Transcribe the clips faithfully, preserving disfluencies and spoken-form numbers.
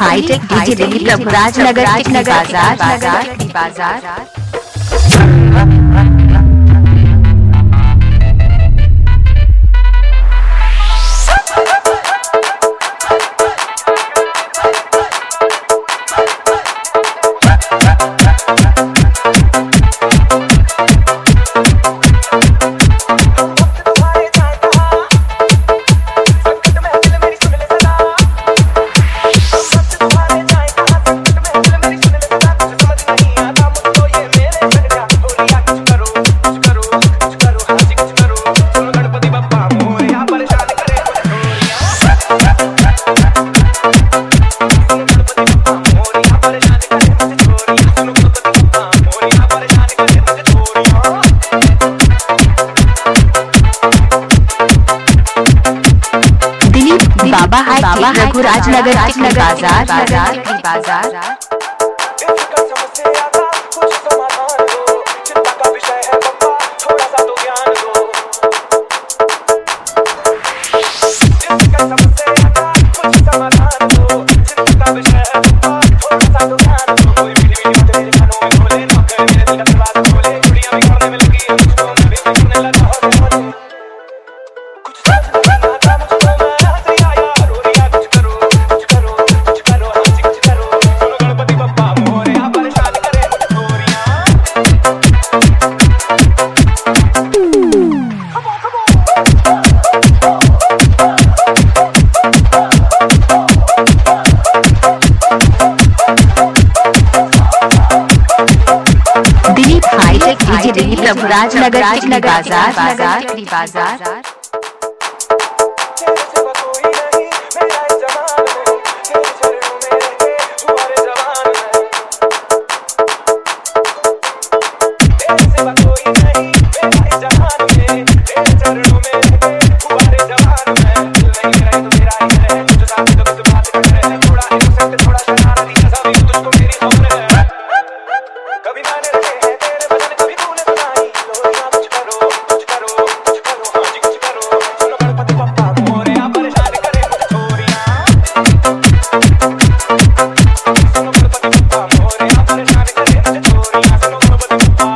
Hi tech DJ Dilip Prabhuraj Nagar Tikri बाजार बाजार बाजार। बाबा हाई बाबा रघुराज नगर टिकरी बाजार बाजार बाजार। दिलीप हाईटेक डीजे दिलीप प्रभुराज नगर टिकरी बाजार बाजार बाजार।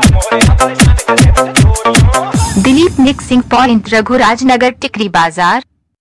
दिलीप मिक्सिंग पॉइंट रघुराज नगर टिकरी बाजार।